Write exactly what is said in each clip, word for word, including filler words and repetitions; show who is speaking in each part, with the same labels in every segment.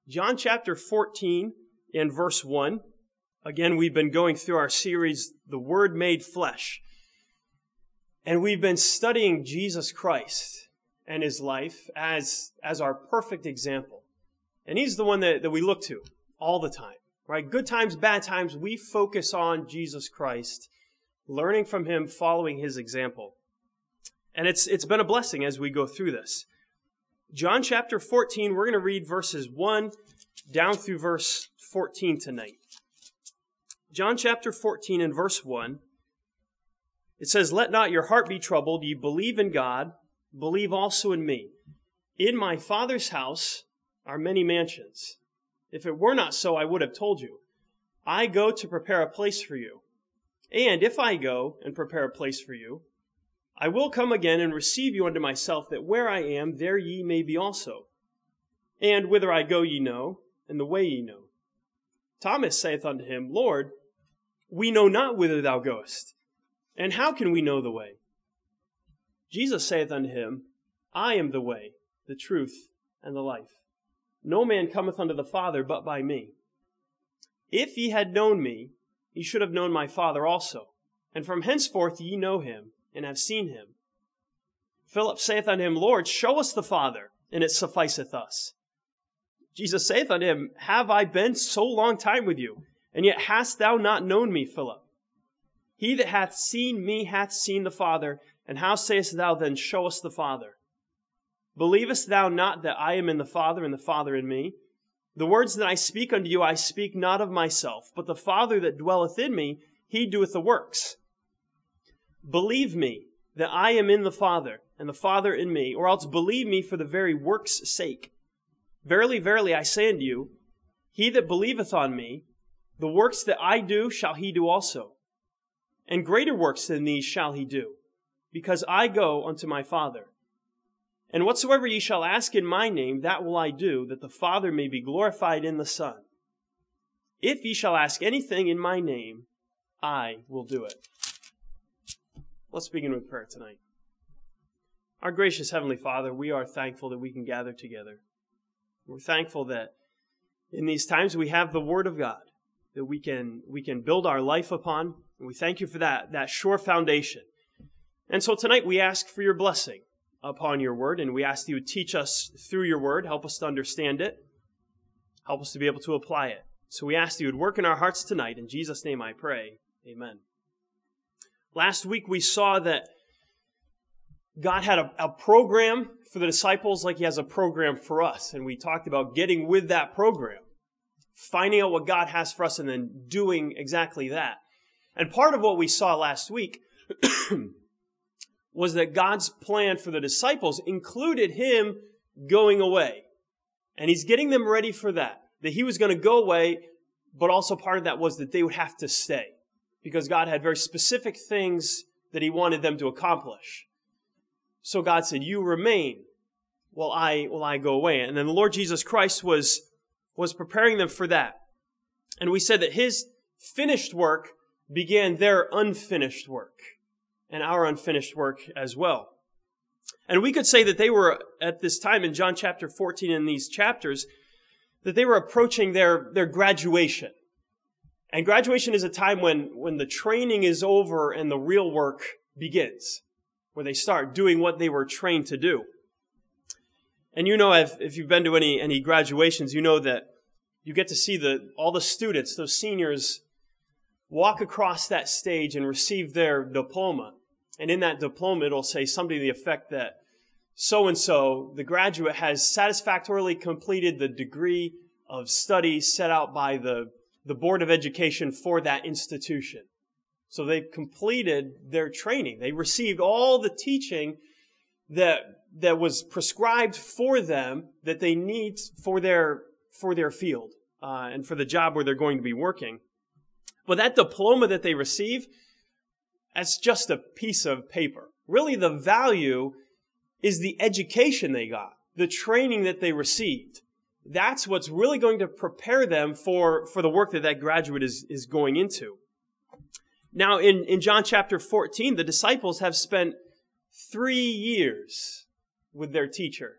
Speaker 1: John chapter fourteen and verse one. Again, we've been going through our series, The Word Made Flesh. And we've been studying Jesus Christ and His life as, as our perfect example. And He's the one that, that we look to all the time, right? Good times, bad times, we focus on Jesus Christ, learning from Him, following His example. And it's it's been a blessing as we go through this. John chapter fourteen, we're going to read verses one down through verse fourteen tonight. John chapter fourteen and verse one, it says, "Let not your heart be troubled. Ye believe in God, believe also in me. In my Father's house are many mansions. If it were not so, I would have told you. I go to prepare a place for you. And if I go and prepare a place for you, I will come again and receive you unto myself, that where I am, there ye may be also. And whither I go ye know, and the way ye know. Thomas saith unto him, Lord, we know not whither thou goest, and how can we know the way? Jesus saith unto him, I am the way, the truth, and the life. No man cometh unto the Father but by me. If ye had known me, ye should have known my Father also. And from henceforth ye know him, and have seen him. Philip saith unto him, Lord, show us the Father, and it sufficeth us. Jesus saith unto him, Have I been so long time with you, and yet hast thou not known me, Philip? He that hath seen me hath seen the Father, and how sayest thou then, Show us the Father? Believest thou not that I am in the Father, and the Father in me? The words that I speak unto you, I speak not of myself, but the Father that dwelleth in me, He doeth the works. Believe me that I am in the Father, and the Father in me, or else believe me for the very works' sake. Verily, verily, I say unto you, he that believeth on me, the works that I do shall he do also. And greater works than these shall he do, because I go unto my Father. And whatsoever ye shall ask in my name, that will I do, that the Father may be glorified in the Son. If ye shall ask anything in my name, I will do it." Let's begin with prayer tonight. Our gracious Heavenly Father, we are thankful that we can gather together. We're thankful that in these times we have the Word of God that we can we can build our life upon. And we thank you for that, that sure foundation. And so tonight we ask for your blessing upon your Word, and we ask that you would teach us through your Word, help us to understand it, help us to be able to apply it. So we ask that you would work in our hearts tonight. In Jesus' name I pray. Amen. Last week we saw that God had a, a program for the disciples like He has a program for us. And we talked about getting with that program, finding out what God has for us, and then doing exactly that. And part of what we saw last week was that God's plan for the disciples included Him going away. And He's getting them ready for that. That He was going to go away, but also part of that was that they would have to stay. Because God had very specific things that He wanted them to accomplish. So God said, you remain while I, while I go away. And then the Lord Jesus Christ was, was preparing them for that. And we said that His finished work began their unfinished work. And our unfinished work as well. And we could say that they were, at this time in John chapter fourteen, in these chapters, that they were approaching their, their graduation. And graduation is a time when, when the training is over and the real work begins, where they start doing what they were trained to do. And you know, if, if you've been to any, any graduations, you know that you get to see the all the students, those seniors, walk across that stage and receive their diploma. And in that diploma, it'll say something to the effect that so-and-so, the graduate, has satisfactorily completed the degree of study set out by the the Board of Education for that institution. So they've completed their training. They received all the teaching that that was prescribed for them that they need for their for their field uh, and for the job where they're going to be working. But that diploma that they receive, that's just a piece of paper. Really, the value is the education they got, the training that they received. That's what's really going to prepare them for, for the work that that graduate is, is going into. Now, in, in John chapter fourteen, the disciples have spent three years with their teacher.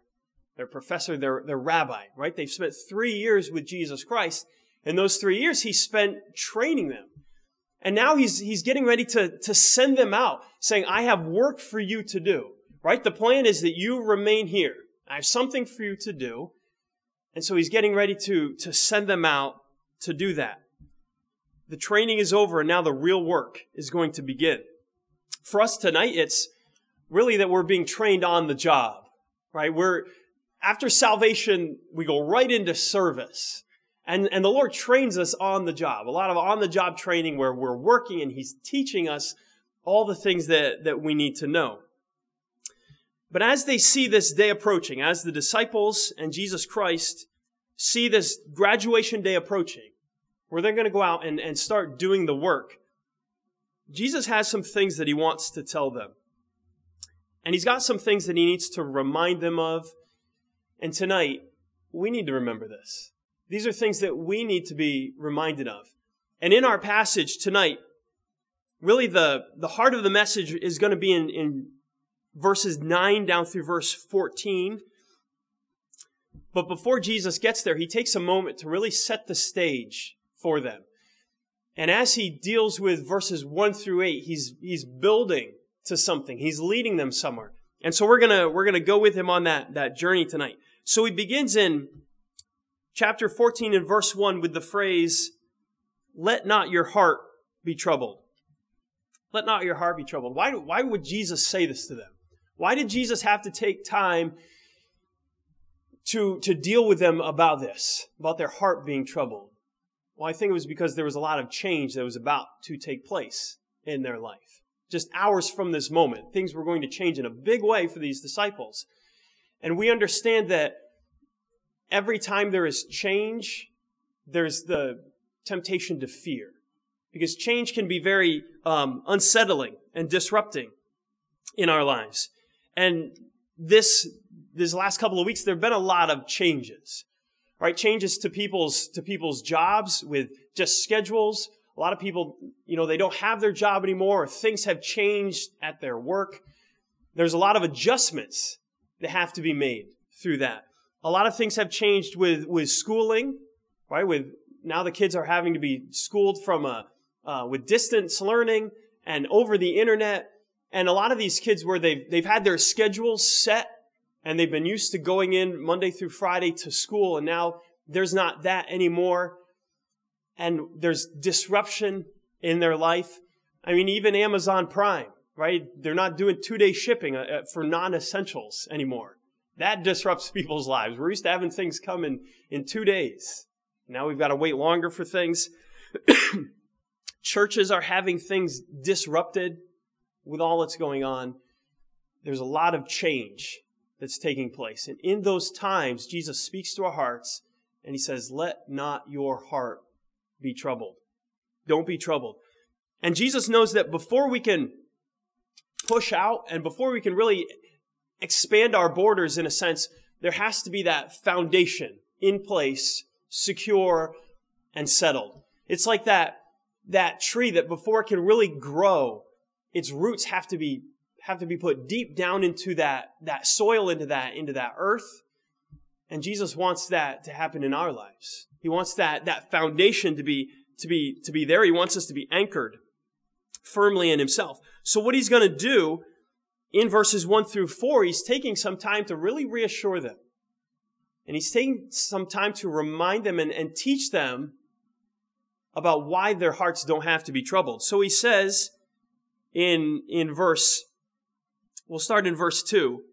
Speaker 1: their professor, their, their rabbi, right? They've spent three years with Jesus Christ. In those three years, he spent training them. And now he's, he's getting ready to, to send them out, saying, I have work for you to do, right? The plan is that you remain here. I have something for you to do. And so he's getting ready to, to send them out to do that. The training is over, and now the real work is going to begin. For us tonight, it's really that we're being trained on the job, right? We're, after salvation, we go right into service. And, and the Lord trains us on the job. A lot of on-the-job training where we're working and He's teaching us all the things that, that we need to know. But as they see this day approaching, as the disciples and Jesus Christ see this graduation day approaching, where they're going to go out and, and start doing the work, Jesus has some things that He wants to tell them. And He's got some things that He needs to remind them of. And tonight, we need to remember this. These are things that we need to be reminded of. And in our passage tonight, really the, the heart of the message is going to be in, in verses nine down through verse fourteen. But before Jesus gets there, He takes a moment to really set the stage for them. And as He deals with verses one through eight, He's, he's building to something. He's leading them somewhere. And so we're going to, we're going to go with Him on that, that journey tonight. So He begins in chapter fourteen and verse one with the phrase, let not your heart be troubled. Let not your heart be troubled. Why, why would Jesus say this to them? Why did Jesus have to take time to, to deal with them about this, about their heart being troubled? Well, I think it was because there was a lot of change that was about to take place in their life. Just hours from this moment, things were going to change in a big way for these disciples. And we understand that every time there is change, there's the temptation to fear. Because change can be very um, unsettling and disrupting in our lives. And this, this last couple of weeks, there have been a lot of changes. Right? Changes to people's, to people's jobs with just schedules. A lot of people, you know, they don't have their job anymore, or things have changed at their work. There's a lot of adjustments that have to be made through that. A lot of things have changed with, with schooling, right? With now the kids are having to be schooled from a, uh, with distance learning and over the internet. And a lot of these kids where they've, they've had their schedules set and they've been used to going in Monday through Friday to school. And now there's not that anymore. And there's disruption in their life. I mean, even Amazon Prime, right? They're not doing two-day shipping for non-essentials anymore. That disrupts people's lives. We're used to having things come in, in two days. Now we've got to wait longer for things. Churches are having things disrupted with all that's going on. There's a lot of change that's taking place. And in those times, Jesus speaks to our hearts and He says, let not your heart be troubled. Don't be troubled. And Jesus knows that before we can push out and before we can really expand our borders in a sense, there has to be that foundation in place, secure and settled. It's like that, that tree that before it can really grow, its roots have to be, have to be put deep down into that, that soil, into that, into that earth. And Jesus wants that to happen in our lives. He wants that, that foundation to be, to be, to be there. He wants us to be anchored firmly in Himself. So what He's going to do in verses one through four, He's taking some time to really reassure them. And He's taking some time to remind them and, and teach them about why their hearts don't have to be troubled. So He says in, in verse, we'll start in verse two.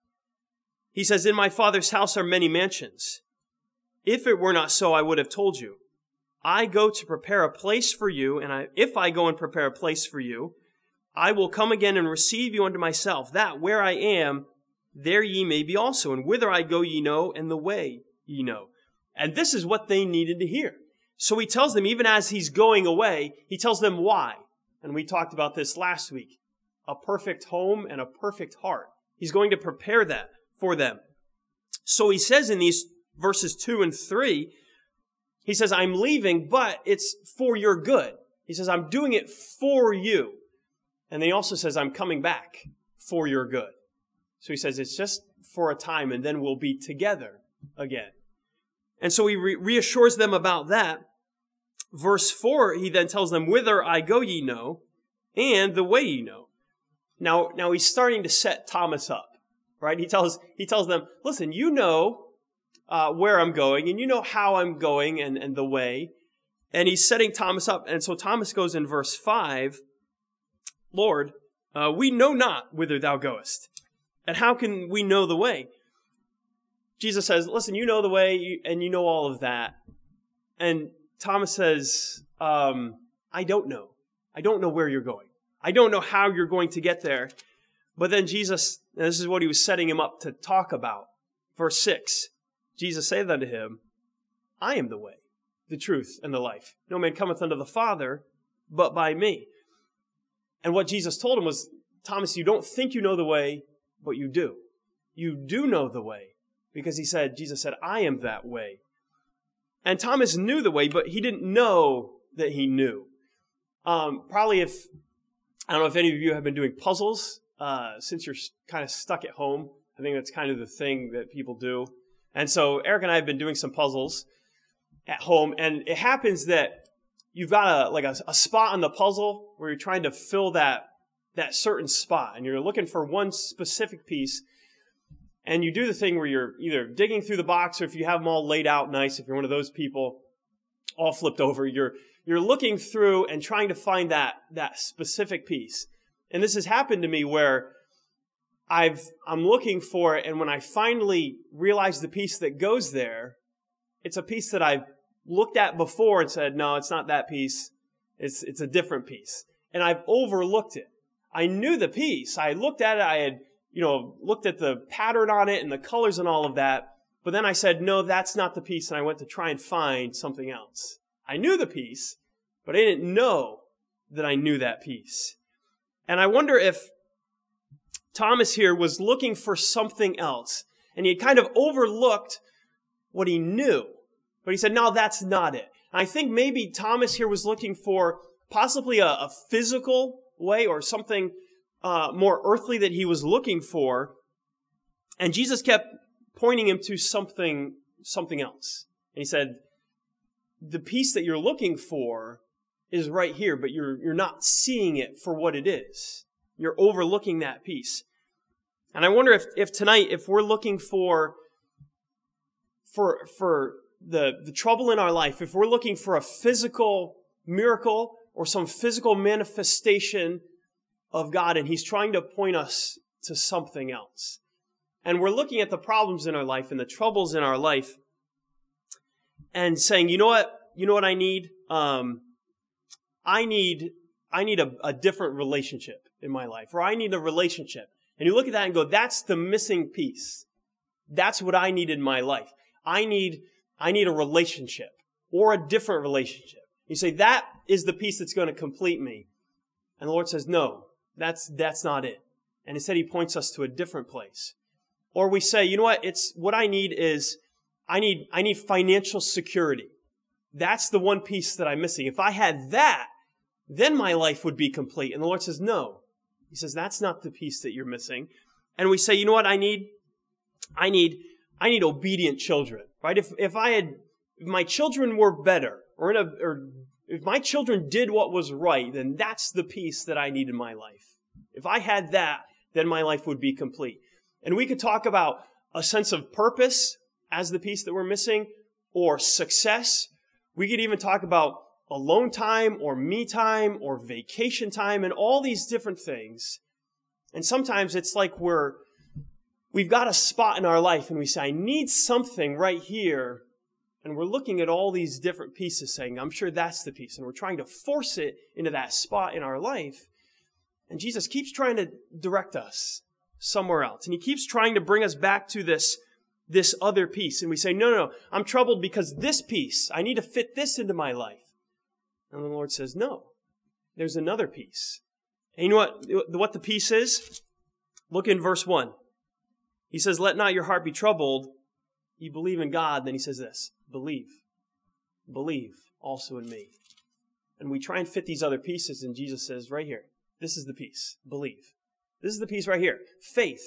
Speaker 1: He says, in my Father's house are many mansions. If it were not so, I would have told you. I go to prepare a place for you, and I, if I go and prepare a place for you, I will come again and receive you unto myself, that where I am, there ye may be also. And whither I go ye know, and the way ye know. And this is what they needed to hear. So He tells them, even as He's going away, He tells them why. And we talked about this last week. A perfect home and a perfect heart. He's going to prepare that for them. So He says in these verses two and three, He says, I'm leaving, but it's for your good. He says, I'm doing it for you. And then He also says, I'm coming back for your good. So He says, it's just for a time and then we'll be together again. And so he re- reassures them about that. Verse four, he then tells them, whither I go ye know, and the way ye know. Now, now he's starting to set Thomas up, right? He tells, he tells them, listen, you know uh, where I'm going, and you know how I'm going and, and the way. And he's setting Thomas up. And so Thomas goes in verse five, Lord, uh, we know not whither thou goest. And how can we know the way? Jesus says, listen, you know the way, and you know all of that. And Thomas says, um, I don't know. I don't know where you're going. I don't know how you're going to get there. But then Jesus, and this is what he was setting him up to talk about. Verse six, Jesus saith unto him, I am the way, the truth, and the life. No man cometh unto the Father, but by me. And what Jesus told him was, Thomas, you don't think you know the way, but you do. You do know the way. Because he said, Jesus said, I am that way. And Thomas knew the way, but he didn't know that he knew. Um, probably if, I don't know if any of you have been doing puzzles, uh, since you're kind of stuck at home. I think that's kind of the thing that people do. And so Eric and I have been doing some puzzles at home, and it happens that you've got a, like a, a spot on the puzzle where you're trying to fill that, that certain spot, and you're looking for one specific piece. And you do the thing where you're either digging through the box, or if you have them all laid out nice, if you're one of those people, all flipped over, you're you're looking through and trying to find that that specific piece. And this has happened to me where I've I'm looking for it, and when I finally realize the piece that goes there, it's a piece that I've looked at before and said, no, it's not that piece. It's it's a different piece. And I've overlooked it. I knew the piece. I looked at it. I had you know, looked at the pattern on it and the colors and all of that. But then I said, no, that's not the piece. And I went to try and find something else. I knew the piece, but I didn't know that I knew that piece. And I wonder if Thomas here was looking for something else. And he had kind of overlooked what he knew. But he said, no, that's not it. And I think maybe Thomas here was looking for possibly a, a physical way or something Uh, more earthly that he was looking for, and Jesus kept pointing him to something, something else. And he said, the piece that you're looking for is right here, but you're you're not seeing it for what it is. You're overlooking that piece. And I wonder if, if tonight, if we're looking for, for, for the, the trouble in our life, if we're looking for a physical miracle or some physical manifestation of God, and he's trying to point us to something else. And we're looking at the problems in our life and the troubles in our life and saying, you know what, you know what I need? Um, I need, I need a, a different relationship in my life, or I need a relationship. And you look at that and go, that's the missing piece. That's what I need in my life. I need, I need a relationship or a different relationship. You say, that is the piece that's going to complete me. And the Lord says, no. That's, that's not it. And instead he points us to a different place. Or we say, you know what, it's, what I need is, I need, I need financial security. That's the one piece that I'm missing. If I had that, then my life would be complete. And the Lord says, no. He says, that's not the piece that you're missing. And we say, you know what I need? I need, I need obedient children, right? If, if I had, if my children were better, or in a, or if my children did what was right, then that's the piece that I need in my life. If I had that, then my life would be complete. And we could talk about a sense of purpose as the piece that we're missing, or success. We could even talk about alone time, or me time, or vacation time, and all these different things. And sometimes it's like we're, we've got a spot in our life, and we say, I need something right here. And we're looking at all these different pieces saying, I'm sure that's the piece. And we're trying to force it into that spot in our life. And Jesus keeps trying to direct us somewhere else. And he keeps trying to bring us back to this, this other piece. And we say, no, no, no, I'm troubled because this piece, I need to fit this into my life. And the Lord says, no, there's another piece. And you know what, what the piece is? Look in verse one. He says, let not your heart be troubled. You believe in God. Then he says this, believe. Believe also in me. And we try and fit these other pieces, and Jesus says right here, this is the piece. Believe. This is the piece right here. Faith.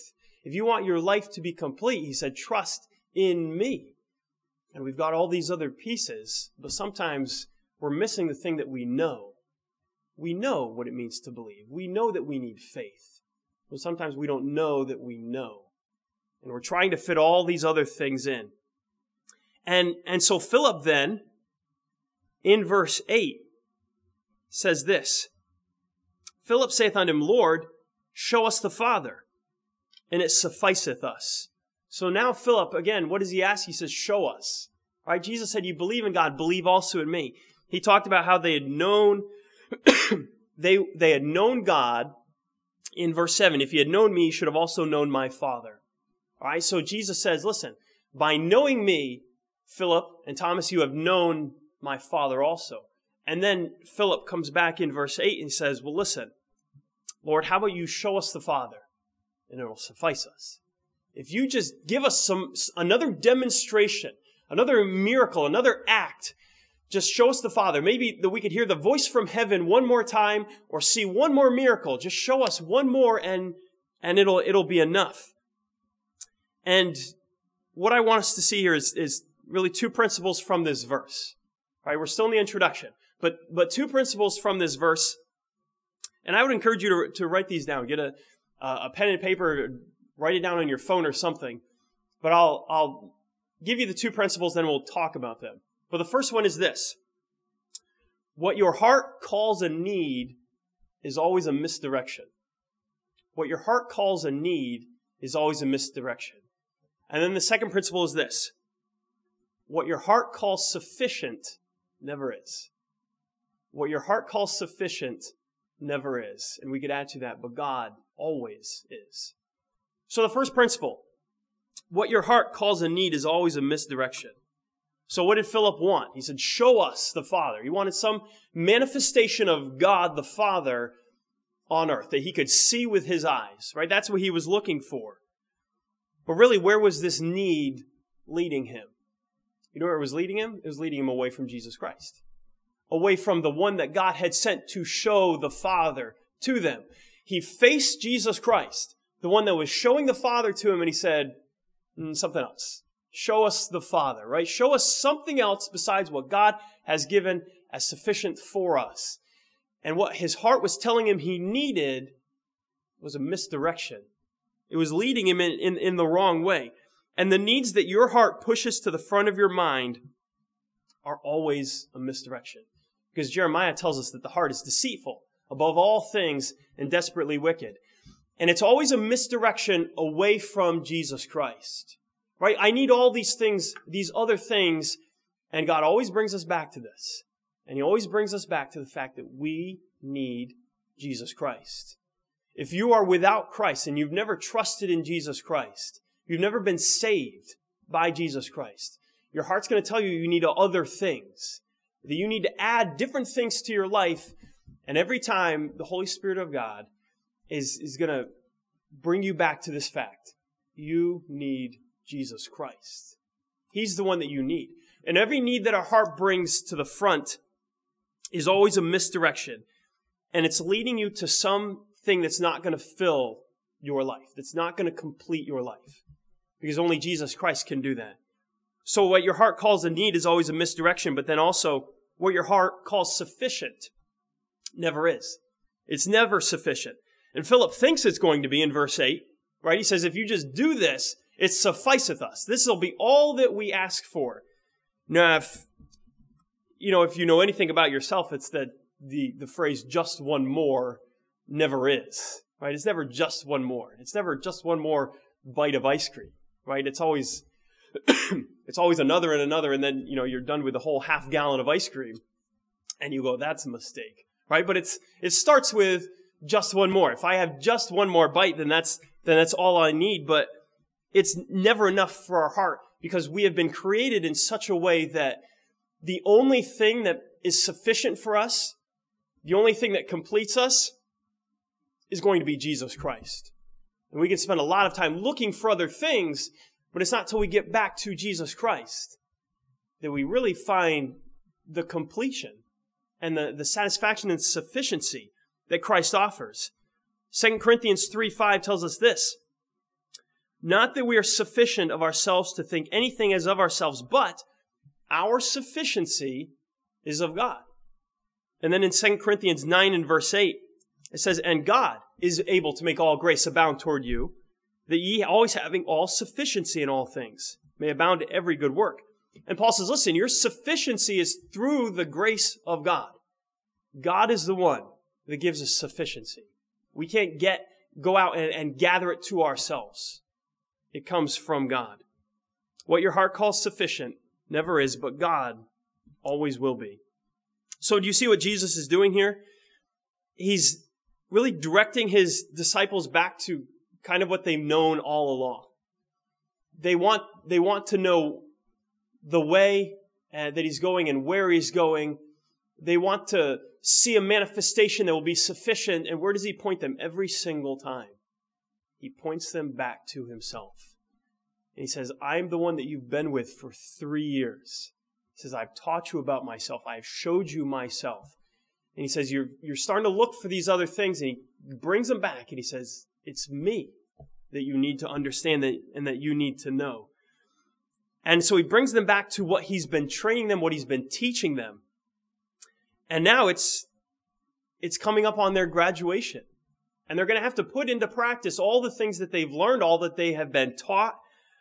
Speaker 1: If you want your life to be complete, he said, trust in me. And we've got all these other pieces, but sometimes we're missing the thing that we know. We know what it means to believe. We know that we need faith. But sometimes we don't know that we know. And we're trying to fit all these other things in. And, and so Philip then, in verse eight, says this, Philip saith unto him, Lord, show us the Father, and it sufficeth us. So now Philip, again, what does he ask? He says, show us. Right? Jesus said, you believe in God, believe also in me. He talked about how they had known, they, they had known God in verse seven. If you had known me, you should have also known my Father. All right? So Jesus says, listen, by knowing me, Philip and Thomas, you have known my Father also. And then Philip comes back in verse eight and says, well, listen, Lord, how about you show us the Father, and it will suffice us. If you just give us some another demonstration, another miracle, another act, just show us the Father. Maybe that we could hear the voice from heaven one more time or see one more miracle. Just show us one more and, and it'll, it'll be enough. And what I want us to see here is, is really two principles from this verse. All right, we're still in the introduction, but, but two principles from this verse. And I would encourage you to, to write these down. Get a, a pen and paper, write it down on your phone or something. But I'll, I'll give you the two principles, then we'll talk about them. But the first one is this. What your heart calls a need is always a misdirection. What your heart calls a need is always a misdirection. And then the second principle is this. What your heart calls sufficient never is. What your heart calls sufficient never is. And we could add to that, but God always is. So the first principle, what your heart calls a need is always a misdirection. So what did Philip want? He said, show us the Father. He wanted some manifestation of God the Father on earth that he could see with his eyes, right? That's what he was looking for. But really, where was this need leading him? You know where it was leading him? It was leading him away from Jesus Christ. Away from the one that God had sent to show the Father to them. He faced Jesus Christ, the one that was showing the Father to him, and he said, mm, something else. Show us the Father, right? Show us something else besides what God has given as sufficient for us. And what his heart was telling him he needed was a misdirection. It was leading him in, in, in the wrong way. And the needs that your heart pushes to the front of your mind are always a misdirection. Because Jeremiah tells us that the heart is deceitful above all things and desperately wicked. And it's always a misdirection away from Jesus Christ. Right? I need all these things, these other things, and God always brings us back to this. And He always brings us back to the fact that we need Jesus Christ. If you are without Christ and you've never trusted in Jesus Christ, you've never been saved by Jesus Christ, your heart's going to tell you you need other things, that you need to add different things to your life, and every time the Holy Spirit of God is, is going to bring you back to this fact. You need Jesus Christ. He's the one that you need. And every need that our heart brings to the front is always a misdirection. And it's leading you to something that's not going to fill your life, that's not going to complete your life. Because only Jesus Christ can do that. So what your heart calls a need is always a misdirection, but then also what your heart calls sufficient never is. It's never sufficient. And Philip thinks it's going to be in verse eight, right? He says, if you just do this, it sufficeth us. This will be all that we ask for. Now, if, you know, if you know anything about yourself, it's that the, the phrase just one more never is, right? It's never just one more. It's never just one more bite of ice cream, right? It's always, it's always another and another, and then, you know, you're done with the whole half gallon of ice cream, and you go, that's a mistake, right? But it's, it starts with just one more. If I have just one more bite, then that's, then that's all I need, but it's never enough for our heart because we have been created in such a way that the only thing that is sufficient for us, the only thing that completes us, is going to be Jesus Christ. And we can spend a lot of time looking for other things, but it's not till we get back to Jesus Christ that we really find the completion and the, the satisfaction and sufficiency that Christ offers. Second Corinthians three five tells us this. Not that we are sufficient of ourselves to think anything as of ourselves, but our sufficiency is of God. And then in Second Corinthians nine and verse eight, it says, and God is able to make all grace abound toward you, that ye always having all sufficiency in all things may abound to every good work. And Paul says, listen, your sufficiency is through the grace of God. God is the one that gives us sufficiency. We can't get, go out and, and gather it to ourselves. It comes from God. What your heart calls sufficient never is, but God always will be. So do you see what Jesus is doing here? He's really directing his disciples back to kind of what they've known all along. They want, they want to know the way uh, that he's going and where he's going. They want to see a manifestation that will be sufficient. And where does he point them every single time? He points them back to himself. And he says, I'm the one that you've been with for three years. He says, I've taught you about myself. I've showed you myself. And he says, you're, you're starting to look for these other things. And he brings them back and he says, it's me that you need to understand that, and that you need to know. And so he brings them back to what he's been training them, what he's been teaching them. And now it's, it's coming up on their graduation. And they're going to have to put into practice all the things that they've learned, all that they have been taught.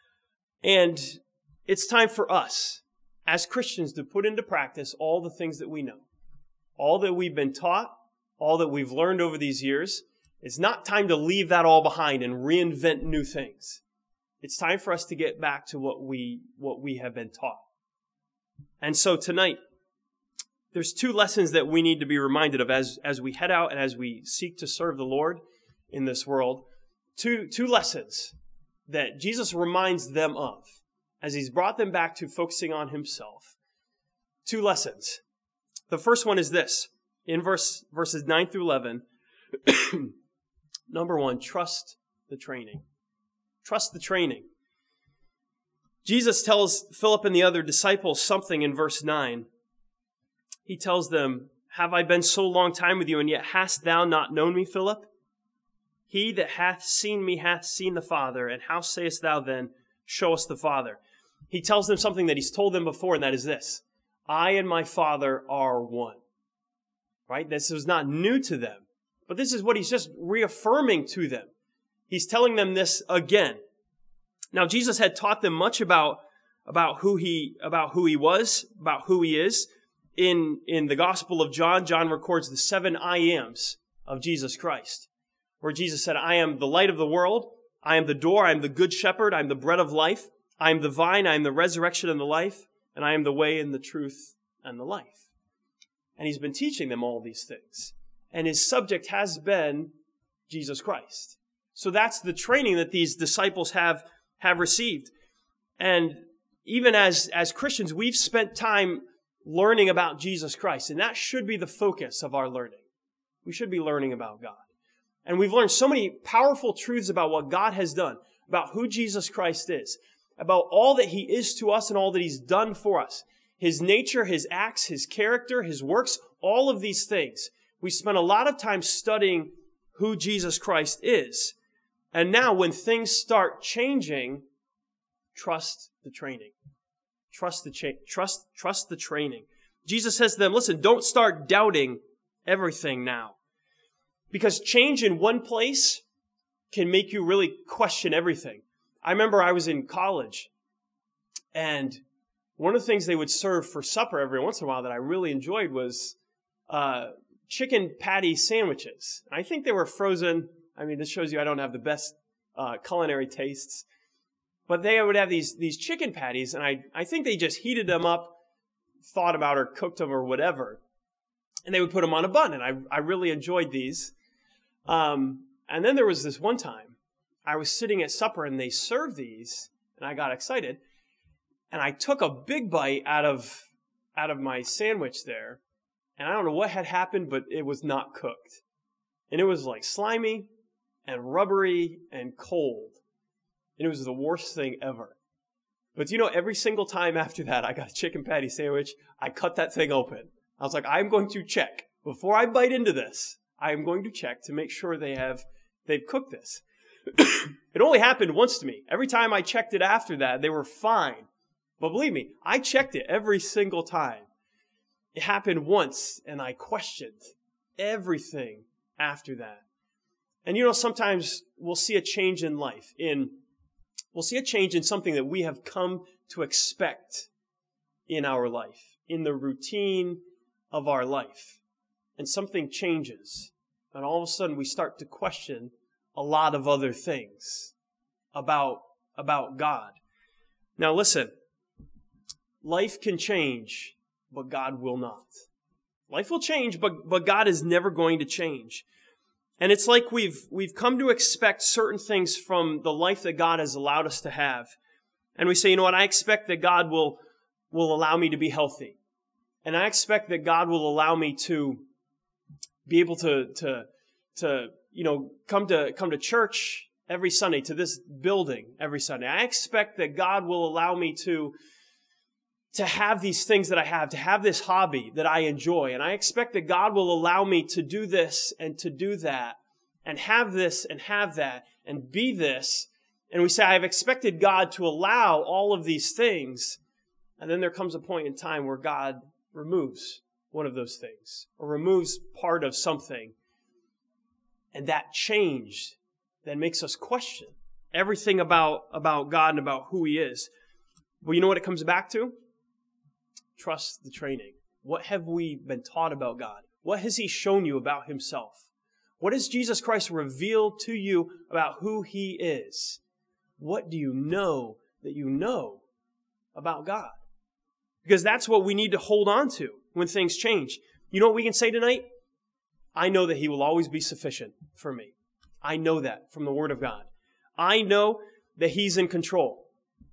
Speaker 1: And it's time for us, as Christians, to put into practice all the things that we know. All that we've been taught, all that we've learned over these years. It's not time to leave that all behind and reinvent new things. It's time for us to get back to what we, what we have been taught. And so tonight, there's two lessons that we need to be reminded of as, as we head out and as we seek to serve the Lord in this world. Two, two lessons that Jesus reminds them of as he's brought them back to focusing on himself. Two lessons. The first one is this. In verse, verses nine through eleven, number one, trust the training. Trust the training. Jesus tells Philip and the other disciples something in verse nine. He tells them, have I been so long time with you, and yet hast thou not known me, Philip? He that hath seen me hath seen the Father, and how sayest thou then, show us the Father? He tells them something that he's told them before, and that is this. I and my Father are one. Right? This was not new to them, but this is what he's just reaffirming to them. He's telling them this again. Now, Jesus had taught them much about, about who he, about who he was, about who he is. In, in the Gospel of John, John records the seven I ams of Jesus Christ, where Jesus said, I am the light of the world. I am the door. I am the good shepherd. I am the bread of life. I am the vine. I am the resurrection and the life. And I am the way and the truth and the life. And he's been teaching them all these things. And his subject has been Jesus Christ. So that's the training that these disciples have, have received. And even as, as Christians, we've spent time learning about Jesus Christ. And that should be the focus of our learning. We should be learning about God. And we've learned so many powerful truths about what God has done, about who Jesus Christ is, about all that he is to us and all that he's done for us. His nature, his acts, his character, his works, all of these things. We spent a lot of time studying who Jesus Christ is. And now when things start changing, trust the training. Trust the cha- trust, trust the training. Jesus says to them, listen, don't start doubting everything now. Because change in one place can make you really question everything. I remember I was in college, and one of the things they would serve for supper every once in a while that I really enjoyed was uh, chicken patty sandwiches. I think they were frozen. I mean, this shows you I don't have the best uh, culinary tastes. But they would have these, these chicken patties, and I, I think they just heated them up, thought about or cooked them or whatever. And they would put them on a bun, and I, I really enjoyed these. Um, and then there was this one time, I was sitting at supper, and they served these, and I got excited. And I took a big bite out of, out of my sandwich there, and I don't know what had happened, but it was not cooked. And it was like slimy and rubbery and cold. And it was the worst thing ever. But you know, every single time after that, I got a chicken patty sandwich, I cut that thing open. I was like, I'm going to check. Before I bite into this, I am going to check to make sure they have, they've cooked this. It only happened once to me. Every time I checked it after that, they were fine. But believe me, I checked it every single time. It happened once, and I questioned everything after that. And you know, sometimes we'll see a change in life. In We'll see a change in something that we have come to expect in our life, in the routine of our life. And something changes. And all of a sudden we start to question a lot of other things about, about God. Now listen, life can change, but God will not. Life will change, but, but God is never going to change. And it's like we've, we've come to expect certain things from the life that God has allowed us to have. And we say, you know what, I expect that God will, will allow me to be healthy. And I expect that God will allow me to be able to, to, to, you know, come to, come to church every Sunday, to this building every Sunday. I expect that God will allow me to, to have these things that I have, to have this hobby that I enjoy. And I expect that God will allow me to do this and to do that and have this and have that and be this. And we say, I've expected God to allow all of these things. And then there comes a point in time where God removes one of those things or removes part of something. And that change then makes us question everything about, about God and about who He is. Well, you know what it comes back to? Trust the training. What have we been taught about God? What has He shown you about Himself? What has Jesus Christ revealed to you about who He is? What do you know that you know about God? Because that's what we need to hold on to when things change. You know what we can say tonight? I know that He will always be sufficient for me. I know that from the Word of God. I know that He's in control.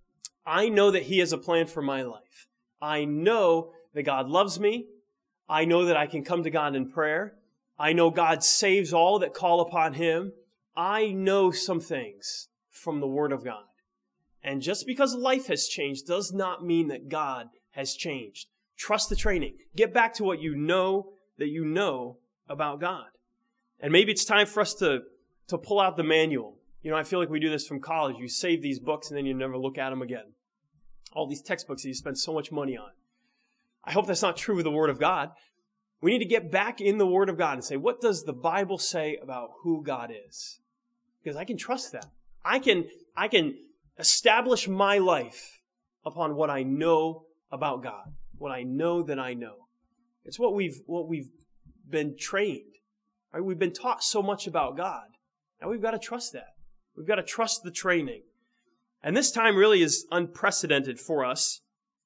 Speaker 1: I know that He has a plan for my life. I know that God loves me. I know that I can come to God in prayer. I know God saves all that call upon Him. I know some things from the Word of God. And just because life has changed does not mean that God has changed. Trust the training. Get back to what you know that you know about God. And maybe it's time for us to, to pull out the manual. You know, I feel like we do this from college. You save these books and then you never look at them again. All these textbooks that you spend so much money on. I hope that's not true with the Word of God. We need to get back in the Word of God and say, what does the Bible say about who God is? Because I can trust that. I can, I can establish my life upon what I know about God. What I know that I know. It's what we've, what we've been trained. Right? We've been taught so much about God. Now we've got to trust that. We've got to trust the training. And this time really is unprecedented for us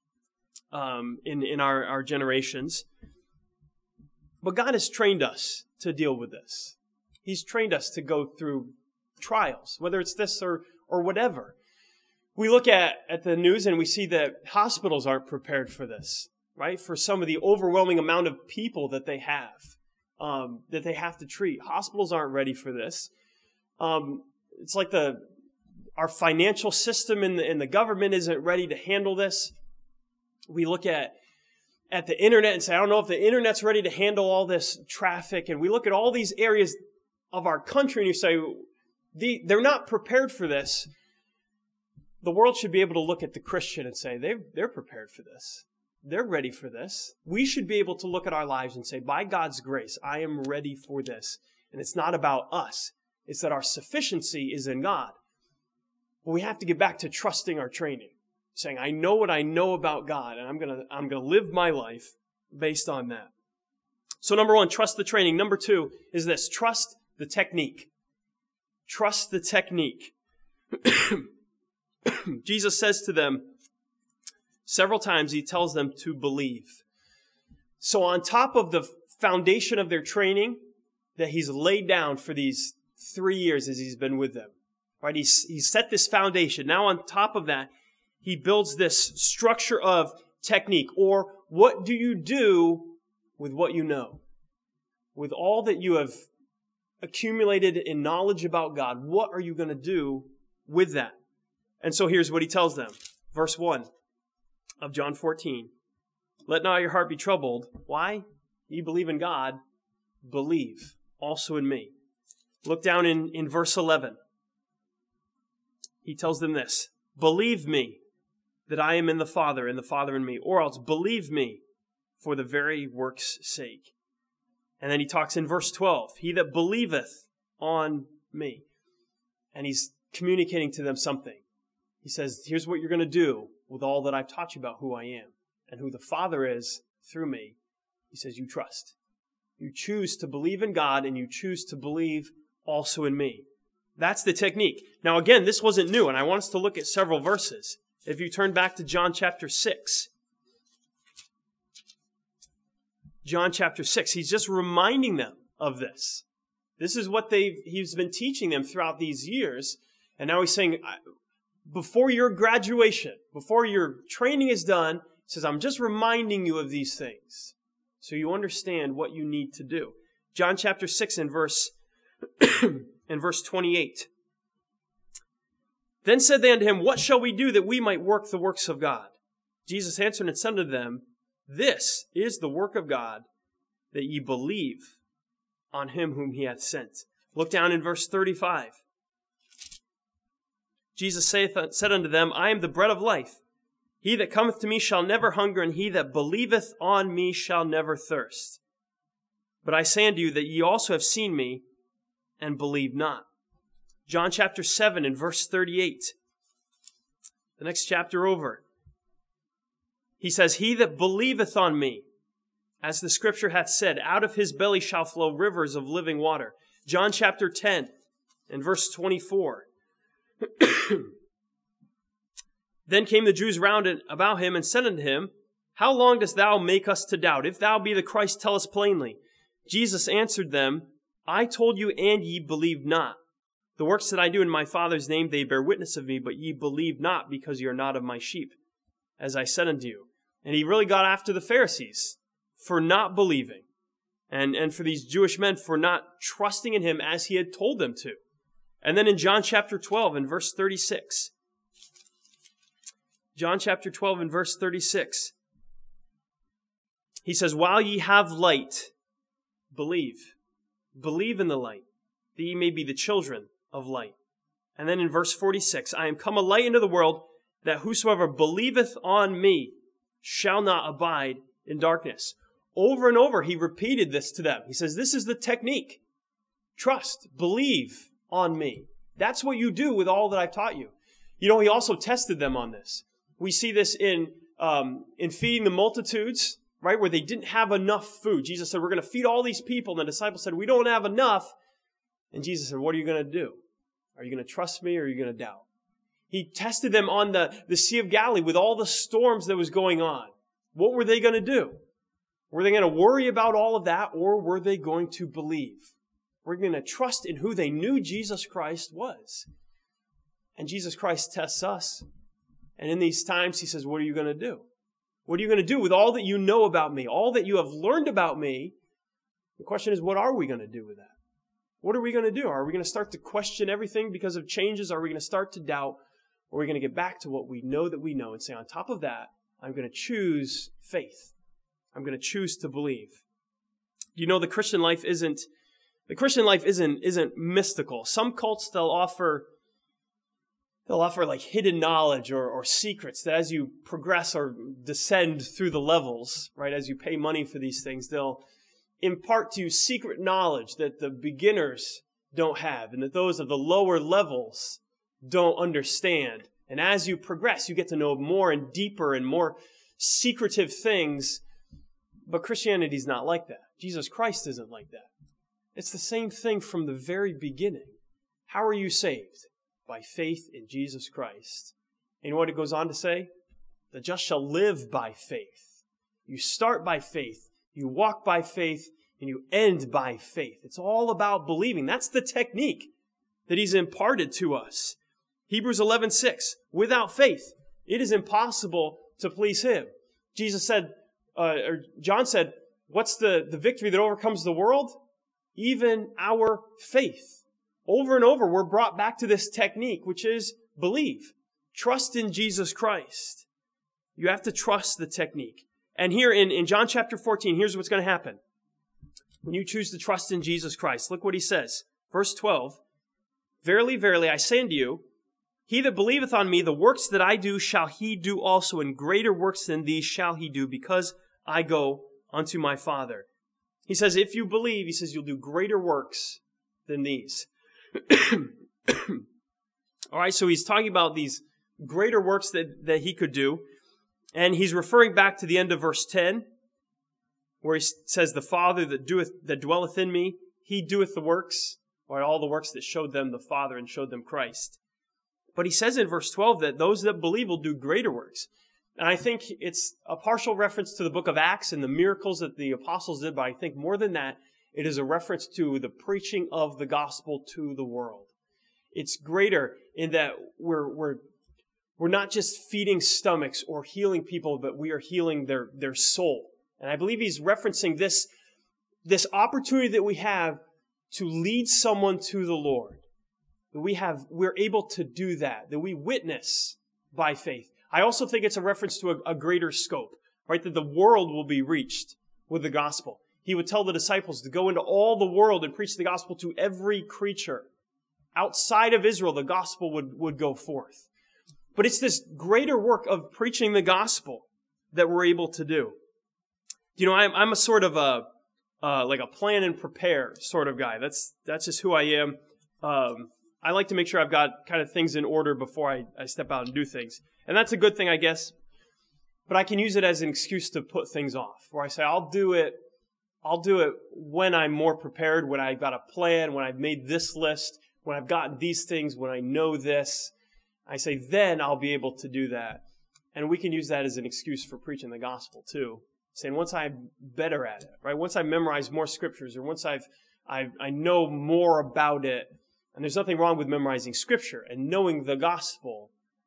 Speaker 1: um, in, in our, our generations. But God has trained us to deal with this. He's trained us to go through trials, whether it's this or, or whatever. We look at, at the news and we see that hospitals aren't prepared for this, right? For some of the overwhelming amount of people that they have, um, that they have to treat. Hospitals aren't ready for this. Um, it's like the our financial system and the, and the government isn't ready to handle this. We look at at the internet and say, I don't know if the internet's ready to handle all this traffic. And we look at all these areas of our country and you say, the, they're not prepared for this. The world should be able to look at the Christian and say, they're, they're prepared for this. They're ready for this. We should be able to look at our lives and say, by God's grace, I am ready for this. And it's not about us. It's that our sufficiency is in God. But we have to get back to trusting our training. Saying, I know what I know about God, and I'm gonna, I'm gonna live my life based on that. So number one, trust the training. Number two is this, trust the technique. Trust the technique. Jesus says to them, several times He tells them to believe. So on top of the foundation of their training that He's laid down for these three years as He's been with them, right? He's, he's set this foundation. Now on top of that, He builds this structure of technique, or what do you do with what you know? With all that you have accumulated in knowledge about God, what are you going to do with that? And so here's what He tells them. Verse one of John fourteen. Let not your heart be troubled. Why? You believe in God. Believe also in me. Look down in, in verse eleven. he tells them this, believe me that I am in the Father and the Father in me, or else believe me for the very work's sake. And then he talks in verse twelve, he that believeth on me. And he's communicating to them something. He says, here's what you're going to do with all that I've taught you about who I am and who the Father is through me. He says, you trust. You choose to believe in God and you choose to believe also in me. That's the technique. Now again, this wasn't new, and I want us to look at several verses. If you turn back to John chapter six. John chapter six, he's just reminding them of this. This is what they've, he's been teaching them throughout these years. And now he's saying, before your graduation, before your training is done, he says, I'm just reminding you of these things so you understand what you need to do. John chapter six and verse, and verse twenty-eight. Then said they unto him, what shall we do that we might work the works of God? Jesus answered and said unto them, this is the work of God, that ye believe on him whom he hath sent. Look down in verse thirty-five. Jesus saith, said unto them, I am the bread of life. He that cometh to me shall never hunger, and he that believeth on me shall never thirst. But I say unto you that ye also have seen me, and believe not. John chapter seven and verse thirty-eight. The next chapter over. He says, he that believeth on me, as the scripture hath said, out of his belly shall flow rivers of living water. John chapter ten and verse twenty-four. Then came the Jews round about him and said unto him, how long dost thou make us to doubt? If thou be the Christ, tell us plainly. Jesus answered them, I told you, and ye believe not. The works that I do in my Father's name, they bear witness of me, but ye believe not, because ye are not of my sheep, as I said unto you. And he really got after the Pharisees for not believing, and, and for these Jewish men for not trusting in him as he had told them to. And then in John chapter twelve and verse thirty-six, John chapter twelve and verse thirty-six, he says, while ye have light, believe. Believe in the light, that ye may be the children of light. And then in verse forty-six, I am come a light into the world, that whosoever believeth on me shall not abide in darkness. Over and over, he repeated this to them. He says, this is the technique. Trust, believe on me. That's what you do with all that I've taught you. You know, he also tested them on this. We see this in, um, in feeding the multitudes, right, where they didn't have enough food. Jesus said, we're going to feed all these people. And the disciples said, we don't have enough. And Jesus said, what are you going to do? Are you going to trust me or are you going to doubt? He tested them on the, the Sea of Galilee with all the storms that was going on. What were they going to do? Were they going to worry about all of that, or were they going to believe? Were they going to trust in who they knew Jesus Christ was? And Jesus Christ tests us. And in these times, he says, what are you going to do? What are you going to do with all that you know about me, all that you have learned about me? The question is, what are we going to do with that? What are we going to do? Are we going to start to question everything because of changes? Are we going to start to doubt? Or are we going to get back to what we know that we know and say, on top of that, I'm going to choose faith. I'm going to choose to believe. You know, the Christian life isn't, the Christian life isn't, isn't mystical. Some cults, they'll offer, they'll offer like hidden knowledge or, or secrets that as you progress or descend through the levels, right, as you pay money for these things, they'll impart to you secret knowledge that the beginners don't have and that those of the lower levels don't understand. And as you progress, you get to know more and deeper and more secretive things. But Christianity is not like that. Jesus Christ isn't like that. It's the same thing from the very beginning. How are you saved? By faith in Jesus Christ. And you know what it goes on to say? The just shall live by faith. You start by faith, you walk by faith, and you end by faith. It's all about believing. That's the technique that he's imparted to us. Hebrews eleven six, without faith, it is impossible to please him. Jesus said, uh, or John said, what's the, the victory that overcomes the world? Even our faith. Over and over, we're brought back to this technique, which is believe. Trust in Jesus Christ. You have to trust the technique. And here in, in John chapter fourteen, here's what's going to happen. When you choose to trust in Jesus Christ, look what he says. Verse twelve, verily, verily, I say unto you, He that believeth on me, the works that I do shall he do also, and greater works than these shall he do, because I go unto my Father. He says, if you believe, he says, you'll do greater works than these. All right, so he's talking about these greater works that, that he could do. And he's referring back to the end of verse ten, where he says, the Father that doeth, that dwelleth in me, he doeth the works, or all the works that showed them the Father and showed them Christ. But he says in verse twelve that those that believe will do greater works. And I think it's a partial reference to the book of Acts and the miracles that the apostles did, but I think more than that, it is a reference to the preaching of the gospel to the world. It's greater in that we're, we're, we're not just feeding stomachs or healing people, but we are healing their, their soul. And I believe he's referencing this, this opportunity that we have to lead someone to the Lord. That we have, we're able to do that, that we witness by faith. I also think it's a reference to a, a greater scope, right? That the world will be reached with the gospel. He would tell the disciples to go into all the world and preach the gospel to every creature. Outside of Israel, the gospel would, would go forth. But it's this greater work of preaching the gospel that we're able to do. You know, I'm, I'm a sort of a, uh, like a plan and prepare sort of guy. That's, that's just who I am. Um, I like to make sure I've got kind of things in order before I, I step out and do things. And that's a good thing, I guess. But I can use it as an excuse to put things off, where I say, I'll do it, I'll do it when I'm more prepared, when I've got a plan, when I've made this list, when I've gotten these things, when I know this. I say, then I'll be able to do that. And we can use that as an excuse for preaching the gospel too. Saying, once I'm better at it, right? Once I memorize more scriptures, or once I've, I, I know more about it. And there's nothing wrong with memorizing scripture and knowing the gospel.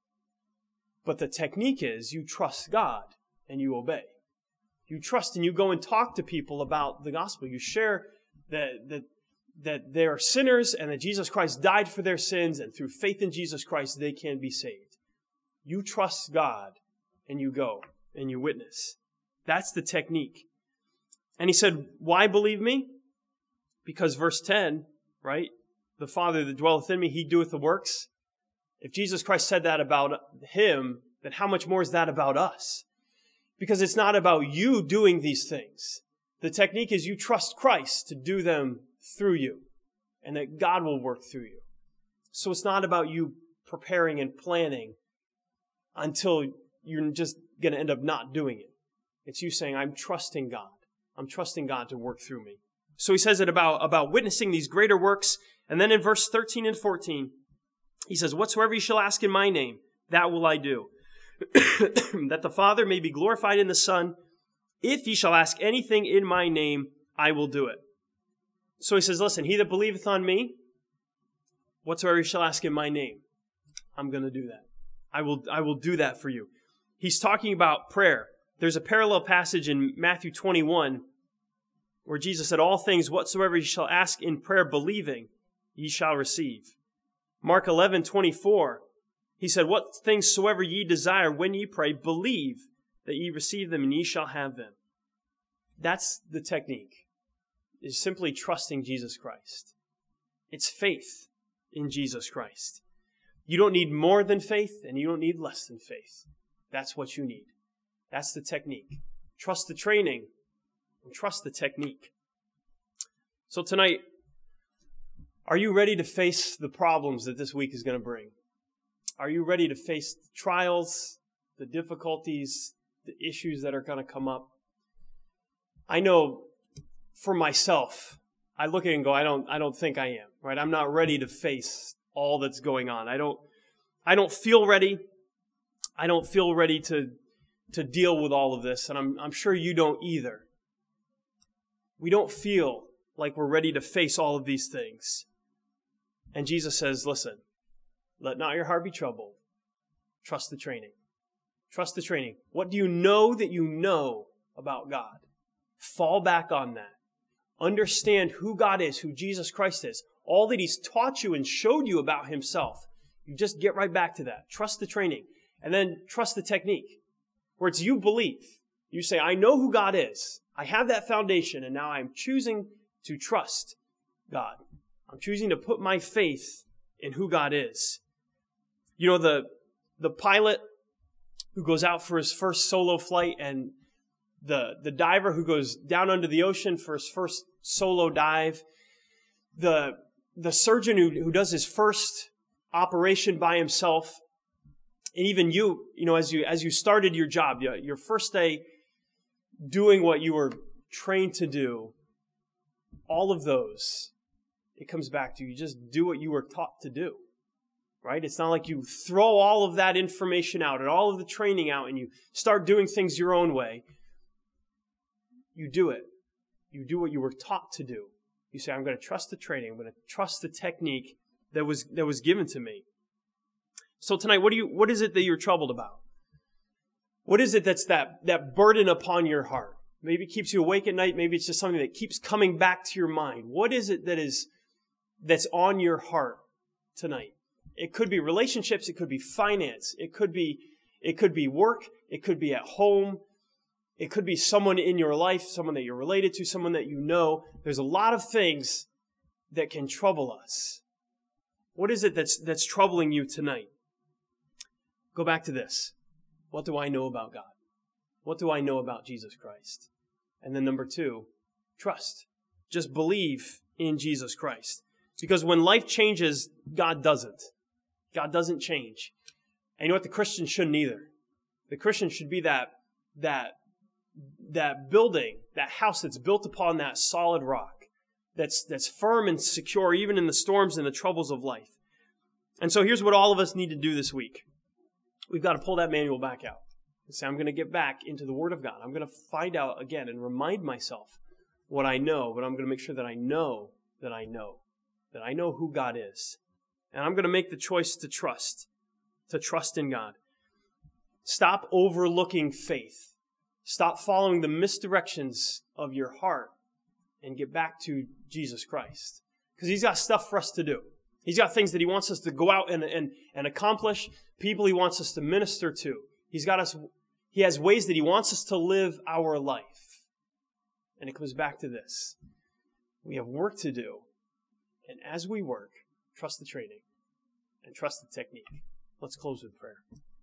Speaker 1: But the technique is you trust God and you obey. You trust and you go and talk to people about the gospel. You share that, that, that they are sinners and that Jesus Christ died for their sins, and through faith in Jesus Christ they can be saved. You trust God and you go and you witness. That's the technique. And he said, why believe me? Because verse ten, right? The Father that dwelleth in me, he doeth the works. If Jesus Christ said that about him, then how much more is that about us? Because it's not about you doing these things. The technique is you trust Christ to do them through you, and that God will work through you. So it's not about you preparing and planning until you're just going to end up not doing it. It's you saying, I'm trusting God. I'm trusting God to work through me. So he says it about, about witnessing these greater works. And then in verse thirteen and fourteen, he says, whatsoever you shall ask in my name, that will I do. That the Father may be glorified in the Son. If ye shall ask anything in my name, I will do it. So he says, listen, he that believeth on me, whatsoever you shall ask in my name, I'm going to do that. I will, I will do that for you. He's talking about prayer. There's a parallel passage in Matthew twenty-one where Jesus said, all things whatsoever ye shall ask in prayer believing, ye shall receive. Mark eleven twenty-four, he said, what things soever ye desire when ye pray, believe that ye receive them and ye shall have them. That's the technique, is simply trusting Jesus Christ. It's faith in Jesus Christ. You don't need more than faith, and you don't need less than faith. That's what you need. That's the technique. Trust the training and trust the technique. So tonight, are you ready to face the problems that this week is going to bring? Are you ready to face the trials, the difficulties, the issues that are going to come up? I know for myself, I look at it and go, I don't, I don't think I am, right? I'm not ready to face all that's going on. I don't, I don't feel ready. I don't feel ready to, to deal with all of this. And I'm, I'm sure you don't either. We don't feel like we're ready to face all of these things. And Jesus says, listen, let not your heart be troubled. Trust the training. Trust the training. What do you know that you know about God? Fall back on that. Understand who God is, who Jesus Christ is. All that He's taught you and showed you about Himself. You just get right back to that. Trust the training. And then trust the technique. Where it's you believe. You say, I know who God is. I have that foundation, and now I'm choosing to trust God. I'm choosing to put my faith in who God is. You know, the the pilot who goes out for his first solo flight, and the, the diver who goes down under the ocean for his first solo dive, the, the surgeon who, who does his first operation by himself, and even you, you know, as you as you started your job, your first day doing what you were trained to do, all of those, it comes back to you just do what you were taught to do, right? It's not like you throw all of that information out and all of the training out and you start doing things your own way. You do it. You do what you were taught to do. You say, I'm going to trust the training. I'm going to trust the technique that was that was given to me. So tonight, what do you what is it that you're troubled about? What is it that's that, that burden upon your heart? Maybe it keeps you awake at night. Maybe it's just something that keeps coming back to your mind. What is it that is that's on your heart tonight? It could be relationships. It could be finance. It could be it could be work. It could be at home. It could be someone in your life, someone that you're related to, someone that you know. There's a lot of things that can trouble us. What is it that's that's troubling you tonight? Go back to this. What do I know about God? What do I know about Jesus Christ? And then number two, trust. Just believe in Jesus Christ. Because when life changes, God doesn't. God doesn't change. And you know what? The Christian shouldn't either. The Christian should be that, that, that building, that house that's built upon that solid rock, that's, that's firm and secure even in the storms and the troubles of life. And so here's what all of us need to do this week. We've got to pull that manual back out and say, I'm going to get back into the Word of God. I'm going to find out again and remind myself what I know, but I'm going to make sure that I know that I know, that I know who God is. And I'm going to make the choice to trust, to trust in God. Stop overlooking faith. Stop following the misdirections of your heart and get back to Jesus Christ. Because He's got stuff for us to do. He's got things that He wants us to go out and, and, and accomplish, people He wants us to minister to. He's got us, He has ways that He wants us to live our life. And it comes back to this. We have work to do. And as we work, trust the training and trust the technique. Let's close with prayer.